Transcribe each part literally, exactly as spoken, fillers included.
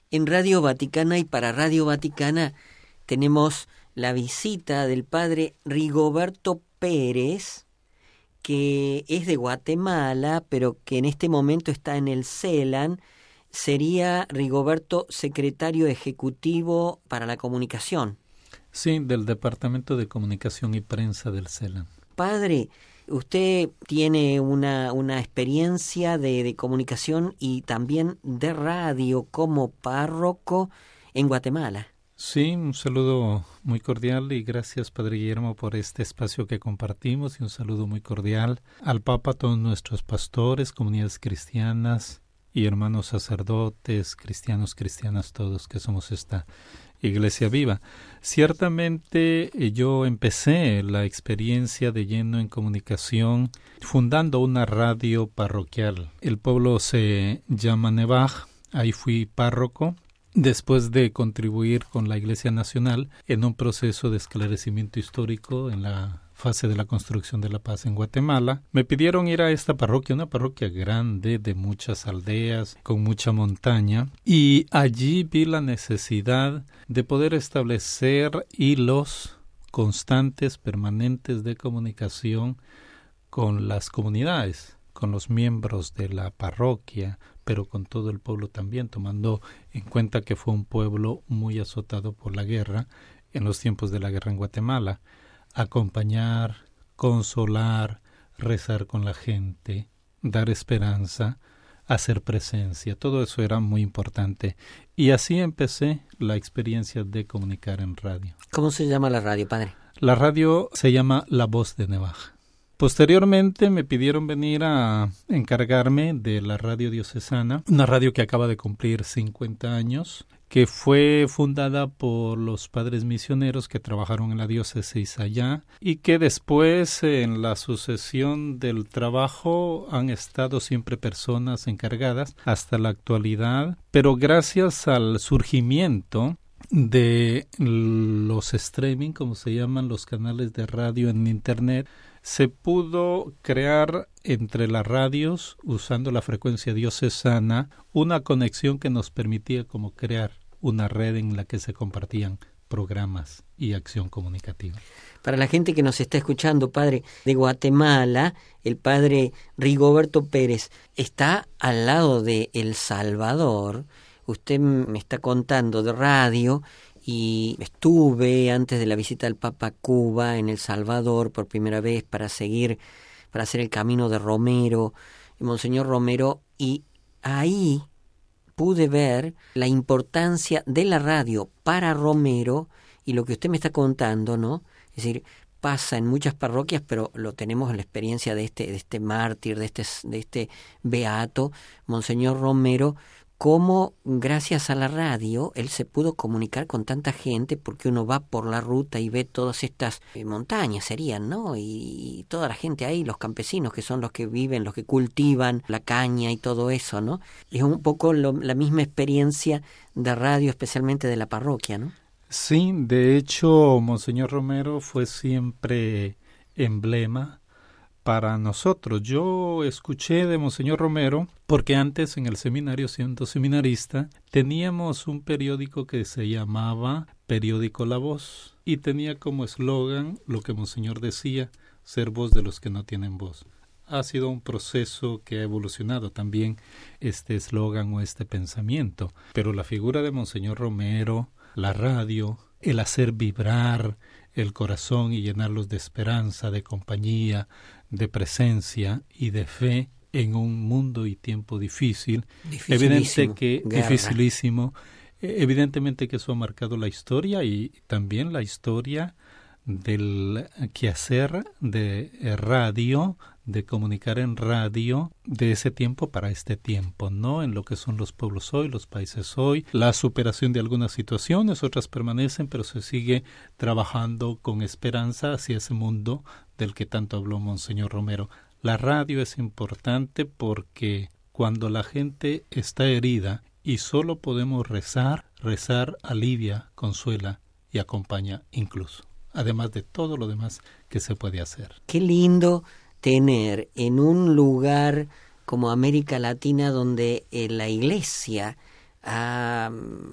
En Radio Vaticana y para Radio Vaticana tenemos la visita del padre Rigoberto Pérez, que es de Guatemala, pero que en este momento está en el CELAN. Sería Rigoberto secretario ejecutivo para la comunicación. Sí, del Departamento de Comunicación y Prensa del CELAN. Padre, usted tiene una, una experiencia de, de comunicación y también de radio como párroco en Guatemala. Sí, un saludo muy cordial y gracias, Padre Guillermo, por este espacio que compartimos y un saludo muy cordial al Papa, a todos nuestros pastores, comunidades cristianas y hermanos sacerdotes, cristianos, cristianas, todos que somos esta Iglesia Viva. Ciertamente yo empecé la experiencia de lleno en comunicación fundando una radio parroquial. El pueblo se llama Nevaj, ahí fui párroco. Después de contribuir con la Iglesia Nacional en un proceso de esclarecimiento histórico en la fase de la construcción de la paz en Guatemala, me pidieron ir a esta parroquia, una parroquia grande de muchas aldeas, con mucha montaña, y allí vi la necesidad de poder establecer hilos constantes, permanentes de comunicación con las comunidades, con los miembros de la parroquia, pero con todo el pueblo también, tomando en cuenta que fue un pueblo muy azotado por la guerra en los tiempos de la guerra en Guatemala. Acompañar, consolar, rezar con la gente, dar esperanza, hacer presencia, todo eso era muy importante. Y así empecé la experiencia de comunicar en radio. ¿Cómo se llama la radio, padre? La radio se llama La Voz de Nevaj. Posteriormente me pidieron venir a encargarme de la radio diocesana, una radio que acaba de cumplir cincuenta años, que fue fundada por los padres misioneros que trabajaron en la diócesis allá y que después en la sucesión del trabajo han estado siempre personas encargadas hasta la actualidad, pero gracias al surgimiento de los streaming, como se llaman los canales de radio en internet, se pudo crear entre las radios, usando la frecuencia diocesana, una conexión que nos permitía como crear una red en la que se compartían programas y acción comunicativa. Para la gente que nos está escuchando, padre, de Guatemala, el padre Rigoberto Pérez está al lado de El Salvador. Usted me está contando de radio y estuve antes de la visita del Papa a Cuba en El Salvador por primera vez para seguir, para hacer el camino de Romero, Monseñor Romero, y ahí pude ver la importancia de la radio para Romero y lo que usted me está contando, ¿no? Es decir, pasa en muchas parroquias, pero lo tenemos en la experiencia de este, de este mártir, de este, de este beato, Monseñor Romero, cómo gracias a la radio él se pudo comunicar con tanta gente, porque uno va por la ruta y ve todas estas eh, montañas serían, ¿no? Y, y toda la gente ahí, los campesinos que son los que viven, los que cultivan la caña y todo eso, ¿no? Es un poco lo, la misma experiencia de radio, especialmente de la parroquia, ¿no? Sí, de hecho, Monseñor Romero fue siempre emblema para nosotros. Yo escuché de Monseñor Romero porque antes en el seminario, siendo seminarista, teníamos un periódico que se llamaba Periódico La Voz y tenía como eslogan lo que Monseñor decía, ser voz de los que no tienen voz. Ha sido un proceso que ha evolucionado también este eslogan o este pensamiento, pero la figura de Monseñor Romero, la radio, el hacer vibrar el corazón y llenarlos de esperanza, de compañía, de presencia y de fe en un mundo y tiempo difícil, evidente que guerra. dificilísimo, evidentemente que eso ha marcado la historia y también la historia del quehacer de radio, de comunicar en radio de ese tiempo para este tiempo, ¿no? En lo que son los pueblos hoy, los países hoy, la superación de algunas situaciones, otras permanecen, pero se sigue trabajando con esperanza hacia ese mundo del que tanto habló Monseñor Romero. La radio es importante porque cuando la gente está herida y solo podemos rezar, rezar alivia, consuela y acompaña incluso, además de todo lo demás que se puede hacer. Qué lindo tener en un lugar como América Latina donde eh, la Iglesia ha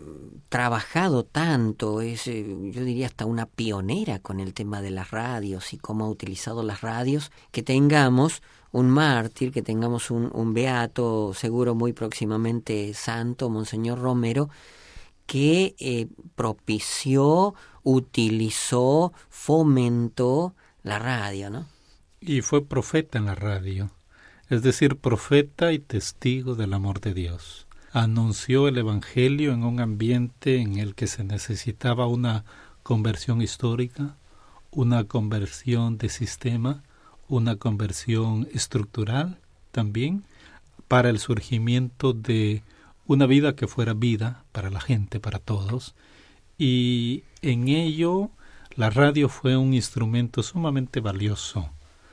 trabajado tanto, es, eh, yo diría hasta una pionera con el tema de las radios y cómo ha utilizado las radios, que tengamos un mártir, que tengamos un, un beato, seguro muy próximamente santo, Monseñor Romero, que eh, propició, utilizó, fomentó la radio, ¿no? Y fue profeta en la radio, es decir, profeta y testigo del amor de Dios. Anunció el Evangelio en un ambiente en el que se necesitaba una conversión histórica, una conversión de sistema, una conversión estructural también, para el surgimiento de una vida que fuera vida para la gente, para todos. Y en ello la radio fue un instrumento sumamente valioso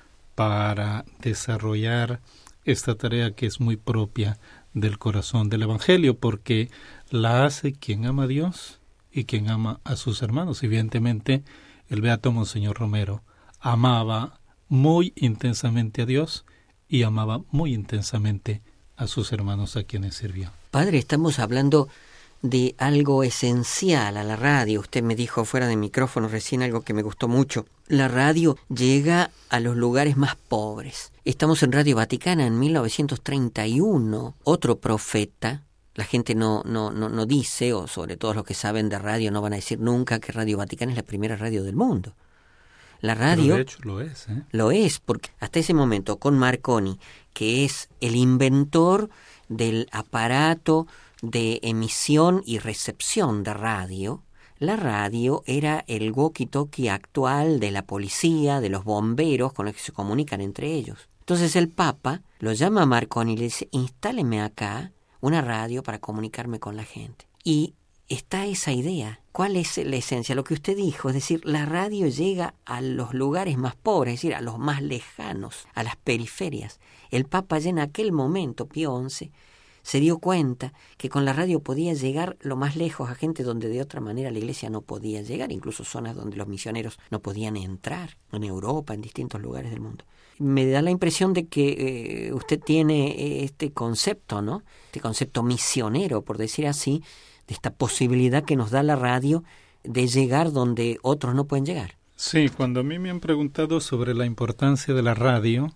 para desarrollar esta tarea que es muy propia del corazón del Evangelio, porque la hace quien ama a Dios y quien ama a sus hermanos. Evidentemente, el beato Monseñor Romero amaba muy intensamente a Dios y amaba muy intensamente a sus hermanos a quienes sirvió. Padre, estamos hablando de algo esencial a la radio. Usted me dijo fuera de micrófono recién algo que me gustó mucho. La radio llega a los lugares más pobres. Estamos en Radio Vaticana en mil novecientos treinta y uno. Otro profeta, la gente no, no, no, no dice, o sobre todo los que saben de radio no van a decir nunca que Radio Vaticana es la primera radio del mundo. La radio... Pero de hecho lo es, ¿eh? Lo es, porque hasta ese momento con Marconi, que es el inventor del aparato de emisión y recepción de radio, la radio era el walkie-talkie actual de la policía, de los bomberos con los que se comunican entre ellos. Entonces el Papa lo llama a Marconi y le dice, instáleme acá una radio para comunicarme con la gente. Y está esa idea. ¿Cuál es la esencia? Lo que usted dijo, es decir, la radio llega a los lugares más pobres, es decir, a los más lejanos, a las periferias. El Papa ya en aquel momento, Pío once, se dio cuenta que con la radio podía llegar lo más lejos a gente donde de otra manera la iglesia no podía llegar, incluso zonas donde los misioneros no podían entrar, en Europa, en distintos lugares del mundo. Me da la impresión de que eh, usted tiene este concepto, ¿no? Este concepto misionero, por decir así, de esta posibilidad que nos da la radio de llegar donde otros no pueden llegar. Sí, cuando a mí me han preguntado sobre la importancia de la radio,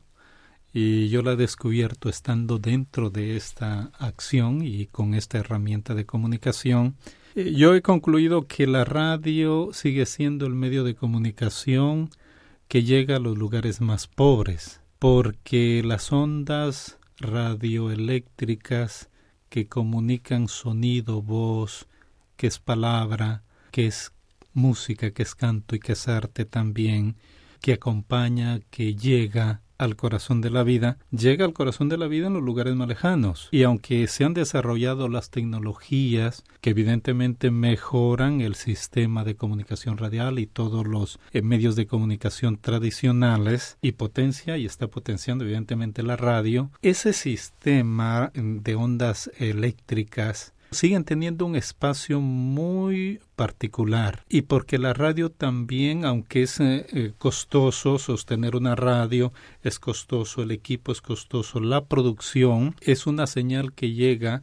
y yo la he descubierto estando dentro de esta acción y con esta herramienta de comunicación, yo he concluido que la radio sigue siendo el medio de comunicación que llega a los lugares más pobres, porque las ondas radioeléctricas que comunican sonido, voz, que es palabra, que es música, que es canto y que es arte también, que acompaña, que llega al corazón de la vida, llega al corazón de la vida en los lugares más lejanos. Y aunque se han desarrollado las tecnologías que evidentemente mejoran el sistema de comunicación radial y todos los eh, medios de comunicación tradicionales, y potencia y está potenciando evidentemente la radio, ese sistema de ondas eléctricas siguen teniendo un espacio muy particular, y porque la radio también, aunque es eh, costoso sostener una radio, es costoso el equipo, es costoso la producción, es una señal que llega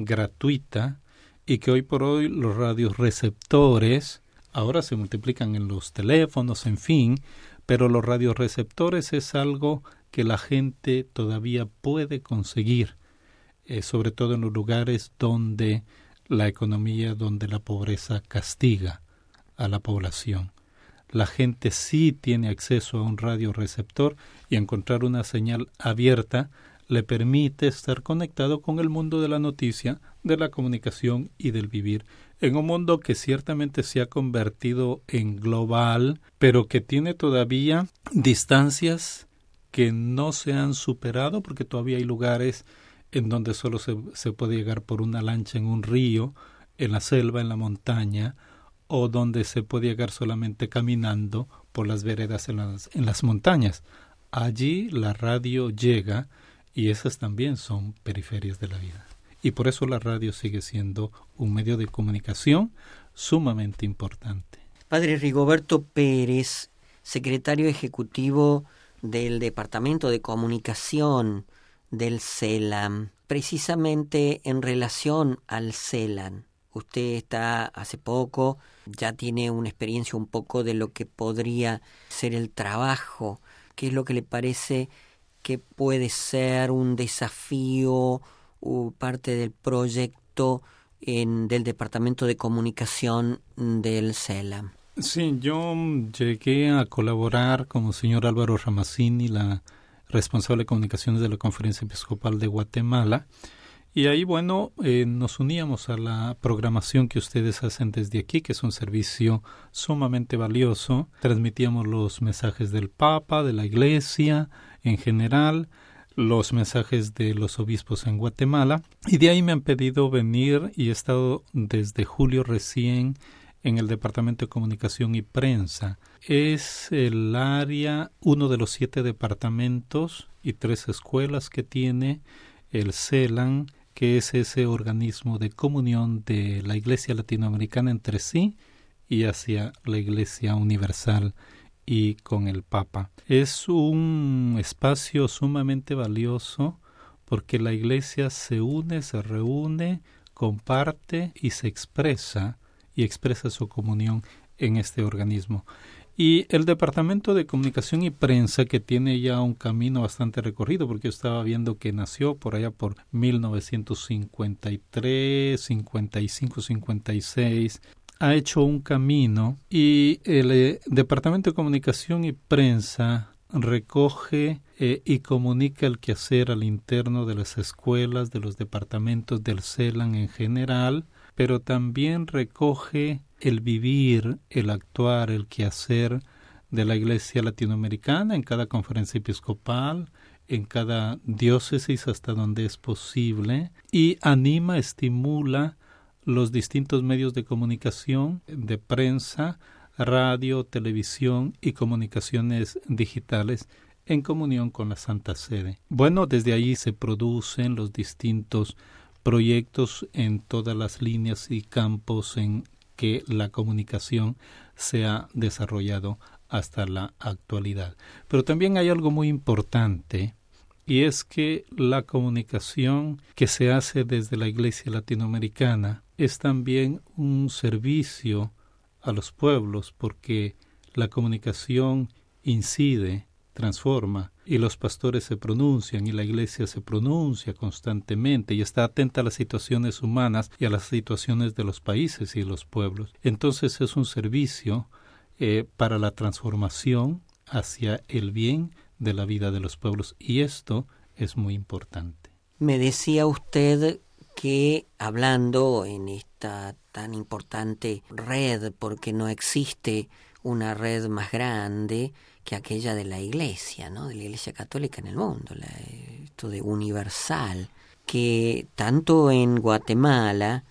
gratuita y que hoy por hoy los radioreceptores ahora se multiplican en los teléfonos, en fin, pero los radioreceptores es algo que la gente todavía puede conseguir. Eh, sobre todo en los lugares donde la economía, donde la pobreza castiga a la población. La gente sí tiene acceso a un radioreceptor y encontrar una señal abierta le permite estar conectado con el mundo de la noticia, de la comunicación y del vivir, en un mundo que ciertamente se ha convertido en global, pero que tiene todavía distancias que no se han superado, porque todavía hay lugares en donde solo se, se puede llegar por una lancha en un río, en la selva, en la montaña, o donde se puede llegar solamente caminando por las veredas en las, en las montañas. Allí la radio llega y esas también son periferias de la vida. Y por eso la radio sigue siendo un medio de comunicación sumamente importante. Padre Rigoberto Pérez, secretario ejecutivo del Departamento de Comunicación del CELAM, precisamente en relación al CELAM, Usted está hace poco, ya tiene una experiencia un poco de lo que podría ser el trabajo. ¿Qué es lo que le parece que puede ser un desafío o parte del proyecto en, del Departamento de Comunicación del CELAM? Sí, yo llegué a colaborar con el señor Álvaro Ramazzini, la responsable de comunicaciones de la Conferencia Episcopal de Guatemala, y ahí, bueno, eh, nos uníamos a la programación que ustedes hacen desde aquí, que es un servicio sumamente valioso. Transmitíamos los mensajes del Papa, de la Iglesia en general, los mensajes de los obispos en Guatemala, y de ahí me han pedido venir y he estado desde julio recién en el Departamento de Comunicación y Prensa. Es el área, uno de los siete departamentos y tres escuelas que tiene el CELAM, que es ese organismo de comunión de la Iglesia Latinoamericana entre sí y hacia la Iglesia Universal y con el Papa. Es un espacio sumamente valioso porque la Iglesia se une, se reúne, comparte y se expresa y expresa su comunión en este organismo. Y el Departamento de Comunicación y Prensa, que tiene ya un camino bastante recorrido, porque yo estaba viendo que nació por allá por mil novecientos cincuenta y tres, cincuenta y cinco, cincuenta y seis, ha hecho un camino y el eh, Departamento de Comunicación y Prensa recoge eh, y comunica el quehacer al interno de las escuelas, de los departamentos del CELAM en general, pero también recoge el vivir, el actuar, el quehacer de la Iglesia Latinoamericana en cada conferencia episcopal, en cada diócesis hasta donde es posible, y anima, estimula los distintos medios de comunicación, de prensa, radio, televisión y comunicaciones digitales en comunión con la Santa Sede. Bueno, desde ahí se producen los distintos proyectos en todas las líneas y campos en que la comunicación se ha desarrollado hasta la actualidad. Pero también hay algo muy importante, y es que la comunicación que se hace desde la Iglesia Latinoamericana es también un servicio a los pueblos, porque la comunicación incide, transforma, y los pastores se pronuncian y la Iglesia se pronuncia constantemente y está atenta a las situaciones humanas y a las situaciones de los países y los pueblos. Entonces es un servicio eh, para la transformación hacia el bien de la vida de los pueblos, y esto es muy importante. Me decía usted que hablando en esta tan importante red, porque no existe una red más grande que aquella de la Iglesia, ¿no? De la Iglesia Católica en el mundo, la, esto de universal, que tanto en Guatemala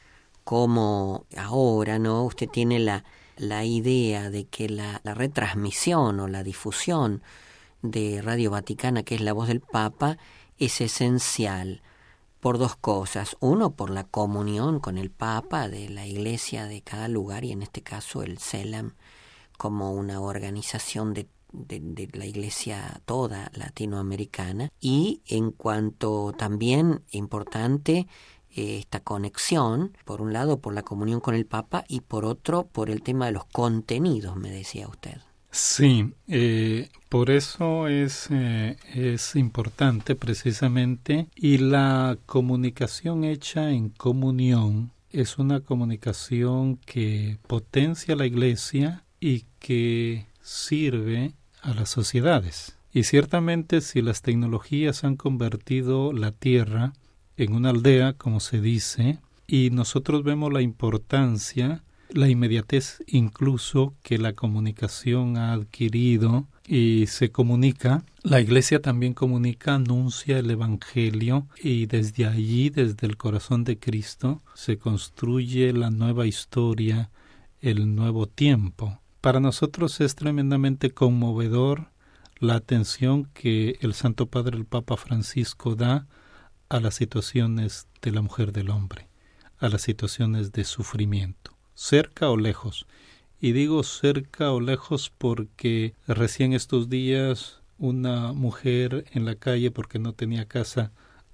como ahora, ¿no? Usted tiene la, la idea de que la, la retransmisión o la difusión de Radio Vaticana, que es la voz del Papa, es esencial por dos cosas. Uno, por la comunión con el Papa de la Iglesia de cada lugar, y en este caso el CELAM como una organización de, de, de la Iglesia toda latinoamericana. Y en cuanto también importante eh, esta conexión, por un lado por la comunión con el Papa y por otro por el tema de los contenidos, me decía usted. Sí, eh, por eso es, eh, es importante precisamente, y la comunicación hecha en comunión es una comunicación que potencia la Iglesia y que sirve a las sociedades. Y ciertamente si las tecnologías han convertido la tierra en una aldea, como se dice, y nosotros vemos la importancia, la inmediatez incluso que la comunicación ha adquirido y se comunica, la Iglesia también comunica, anuncia el Evangelio, y desde allí, desde el corazón de Cristo, se construye la nueva historia, el nuevo tiempo. Para nosotros es tremendamente conmovedor la atención que el Santo Padre, el Papa Francisco, da a las situaciones de la mujer, del hombre, a las situaciones de sufrimiento, cerca o lejos. Y digo cerca o lejos porque recién estos días una mujer en la calle, porque no tenía casa,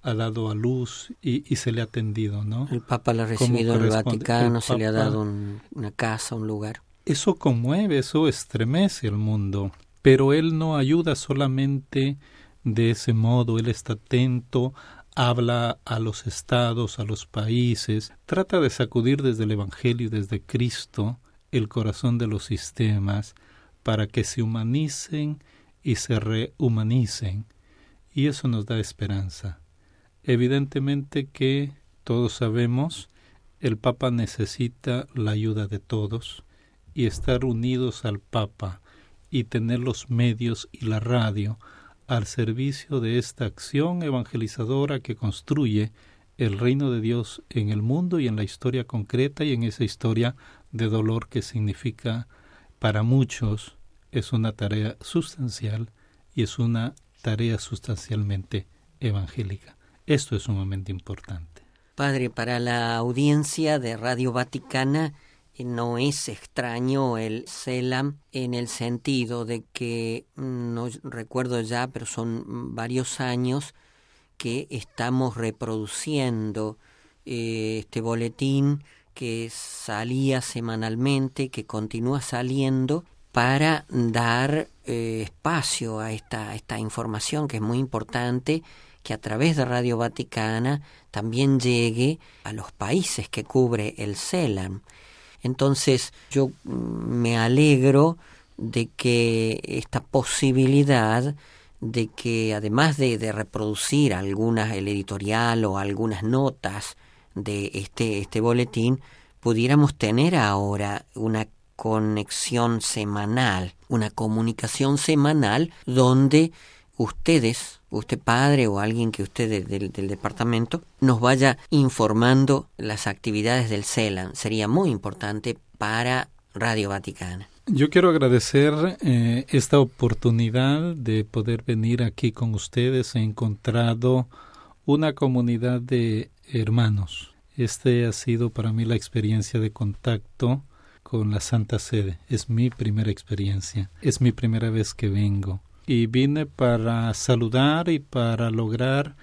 ha dado a luz y, y se le ha atendido, ¿no? El Papa la ha recibido en el Vaticano, se le ha dado un, una casa, un lugar. Eso conmueve, eso estremece al mundo, pero él no ayuda solamente de ese modo, él está atento, habla a los estados, a los países, trata de sacudir desde el Evangelio y desde Cristo el corazón de los sistemas para que se humanicen y se rehumanicen, y eso nos da esperanza. Evidentemente que todos sabemos, el Papa necesita la ayuda de todos, y estar unidos al Papa y tener los medios y la radio al servicio de esta acción evangelizadora que construye el reino de Dios en el mundo y en la historia concreta y en esa historia de dolor que significa para muchos es una tarea sustancial y es una tarea sustancialmente evangélica. Esto es sumamente importante. Padre, para la audiencia de Radio Vaticana no es extraño el CELAM en el sentido de que, no recuerdo ya, pero son varios años que estamos reproduciendo eh, este boletín que salía semanalmente, que continúa saliendo, para dar eh, espacio a esta, a esta información que es muy importante, que a través de Radio Vaticana también llegue a los países que cubre el CELAM. Entonces yo me alegro de que esta posibilidad de que además de, de reproducir algunas, el editorial o algunas notas de este, este boletín, pudiéramos tener ahora una conexión semanal, una comunicación semanal donde ustedes, usted padre o alguien que usted de, de, del departamento, nos vaya informando las actividades del CELAM. Sería muy importante para Radio Vaticana. Yo quiero agradecer eh, esta oportunidad de poder venir aquí con ustedes. He encontrado una comunidad de hermanos. Este ha sido para mí la experiencia de contacto con la Santa Sede. Es mi primera experiencia. Es mi primera vez que vengo. Y vine para saludar y para lograr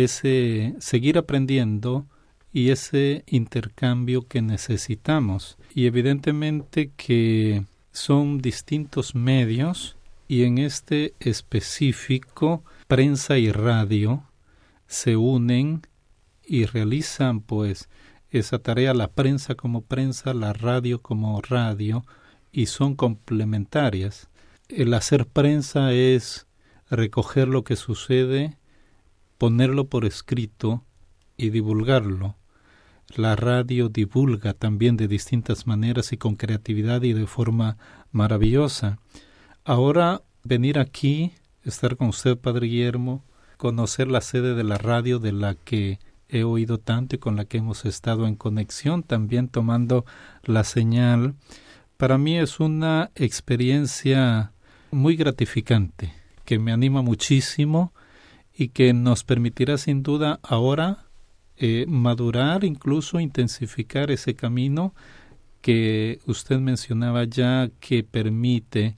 ese seguir aprendiendo y ese intercambio que necesitamos. Y evidentemente que son distintos medios y en este específico prensa y radio se unen y realizan pues esa tarea, la prensa como prensa, la radio como radio, y son complementarias. El hacer prensa es recoger lo que sucede, ponerlo por escrito y divulgarlo. La radio divulga también de distintas maneras y con creatividad y de forma maravillosa. Ahora venir aquí, estar con usted, Padre Guillermo, conocer la sede de la radio de la que he oído tanto y con la que hemos estado en conexión, también tomando la señal, para mí es una experiencia muy gratificante, que me anima muchísimo y que nos permitirá sin duda ahora eh, madurar, incluso intensificar ese camino que usted mencionaba ya, que permite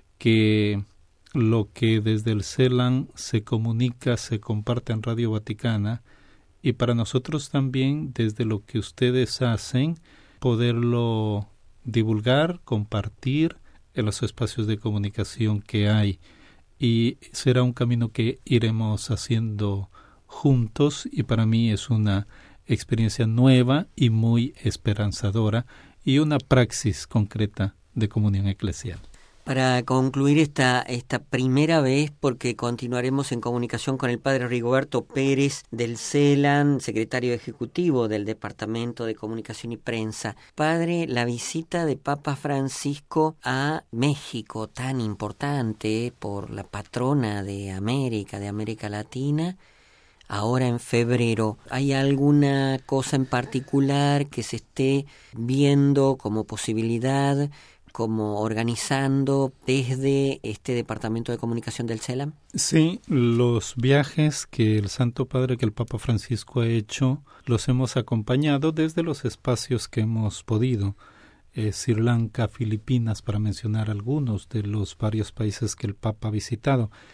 que lo que desde el CELAM se comunica, se comparte en Radio Vaticana, y para nosotros también, desde lo que ustedes hacen, poderlo divulgar, compartir en los espacios de comunicación que hay. Y será un camino que iremos haciendo juntos, y para mí es una experiencia nueva y muy esperanzadora y una praxis concreta de comunión eclesial. Para concluir esta, esta primera vez, porque continuaremos en comunicación con el padre Rigoberto Pérez del CELAM, secretario ejecutivo del Departamento de Comunicación y Prensa. Padre, la visita de Papa Francisco a México, tan importante por la patrona de América, de América Latina, ahora en febrero, ¿hay alguna cosa en particular que se esté viendo como posibilidad, como organizando desde este Departamento de Comunicación del CELAM? Sí, los viajes que el Santo Padre, que el Papa Francisco ha hecho, los hemos acompañado desde los espacios que hemos podido. Eh, Sri Lanka, Filipinas, para mencionar algunos de los varios países que el Papa ha visitado.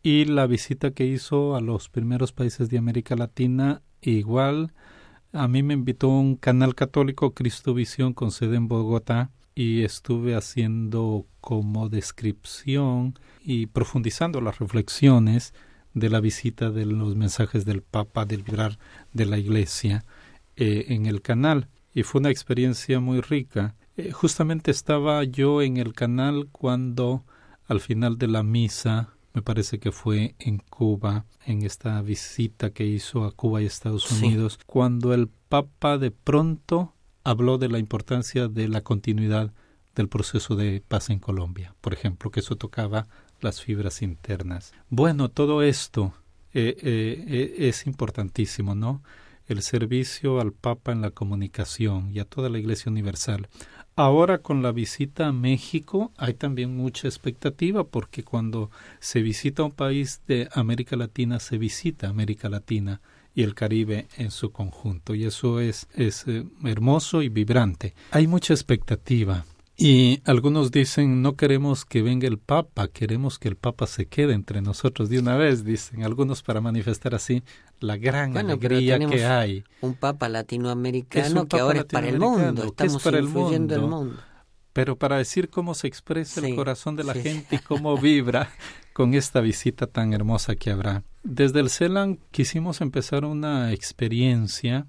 Y la visita que hizo a los primeros países de América Latina, igual, a mí me invitó un canal católico, Cristovisión, con sede en Bogotá, y estuve haciendo como descripción y profundizando las reflexiones de la visita de los mensajes del Papa, del vibrar de la Iglesia eh, en el canal. Y fue una experiencia muy rica. Eh, justamente estaba yo en el canal cuando al final de la misa, me parece que fue en Cuba, en esta visita que hizo a Cuba y Estados Unidos, sí. Cuando el Papa de pronto habló de la importancia de la continuidad del proceso de paz en Colombia, por ejemplo, que eso tocaba las fibras internas. Bueno, todo esto eh, eh, es importantísimo, ¿no? El servicio al Papa en la comunicación y a toda la Iglesia Universal. Ahora con la visita a México hay también mucha expectativa, porque cuando se visita un país de América Latina, se visita América Latina y el Caribe en su conjunto, y eso es, es eh, hermoso y vibrante. Hay mucha expectativa. Y algunos dicen, no queremos que venga el Papa, queremos que el Papa se quede entre nosotros de una vez, dicen algunos, para manifestar así la gran bueno, alegría que hay. Un Papa latinoamericano un que papa ahora es para el mundo, estamos para influyendo el mundo. el mundo. Pero para decir cómo se expresa sí, el corazón de la sí. gente y cómo vibra con esta visita tan hermosa que habrá. Desde el CELAM quisimos empezar una experiencia,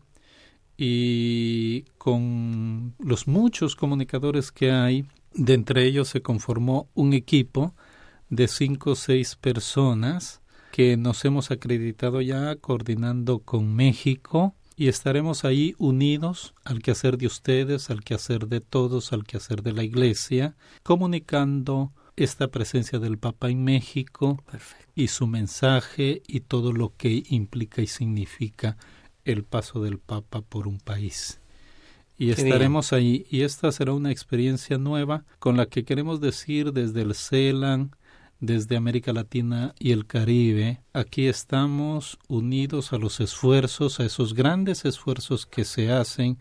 y con los muchos comunicadores que hay, de entre ellos se conformó un equipo de cinco o seis personas que nos hemos acreditado ya coordinando con México, y estaremos ahí unidos al quehacer de ustedes, al quehacer de todos, al quehacer de la Iglesia, comunicando esta presencia del Papa en México. Perfecto. Y su mensaje y todo lo que implica y significa el paso del Papa por un país. Y Qué estaremos bien. ahí, y esta será una experiencia nueva con la que queremos decir desde el CELAM, desde América Latina y el Caribe, aquí estamos unidos a los esfuerzos, a esos grandes esfuerzos que se hacen,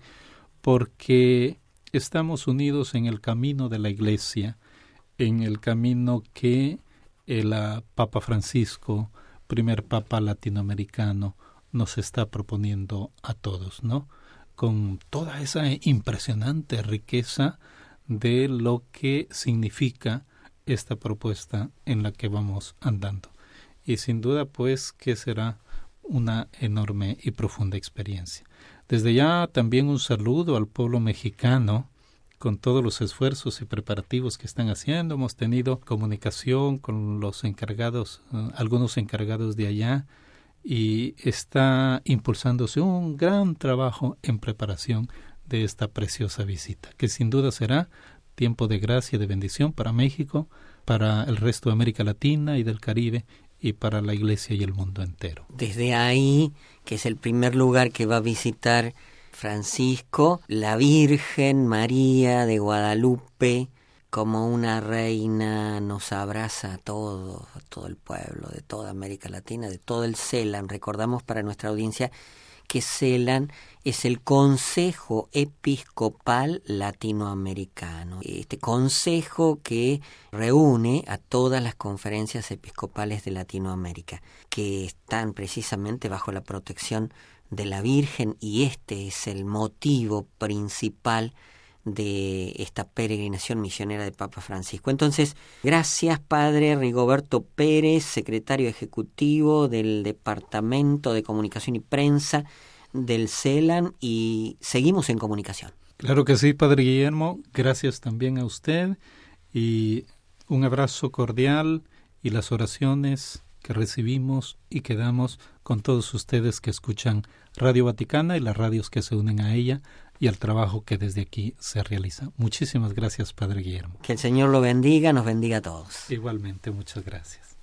porque estamos unidos en el camino de la Iglesia, en el camino que el Papa Francisco, primer Papa latinoamericano, nos está proponiendo a todos, ¿no? Con toda esa impresionante riqueza de lo que significa esta propuesta en la que vamos andando. Y sin duda, pues, que será una enorme y profunda experiencia. Desde ya también un saludo al pueblo mexicano, con todos los esfuerzos y preparativos que están haciendo. Hemos tenido comunicación con los encargados, uh, algunos encargados de allá, y está impulsándose un gran trabajo en preparación de esta preciosa visita, que sin duda será tiempo de gracia y de bendición para México, para el resto de América Latina y del Caribe, y para la Iglesia y el mundo entero. Desde ahí, que es el primer lugar que va a visitar Francisco, la Virgen María de Guadalupe, como una reina, nos abraza a todos, a todo el pueblo, de toda América Latina, de todo el CELAM. Recordamos para nuestra audiencia que CELAM es el Consejo Episcopal Latinoamericano. Este consejo que reúne a todas las conferencias episcopales de Latinoamérica, que están precisamente bajo la protección de la Virgen, y este es el motivo principal de esta peregrinación misionera de Papa Francisco. Entonces, gracias Padre Rigoberto Pérez, secretario ejecutivo del Departamento de Comunicación y Prensa del CELAM, y seguimos en comunicación. Claro que sí, Padre Guillermo, gracias también a usted, y un abrazo cordial, y las oraciones que recibimos y que damos con todos ustedes que escuchan Radio Vaticana y las radios que se unen a ella, y al trabajo que desde aquí se realiza. Muchísimas gracias, Padre Guillermo. Que el Señor lo bendiga, nos bendiga a todos. Igualmente, muchas gracias.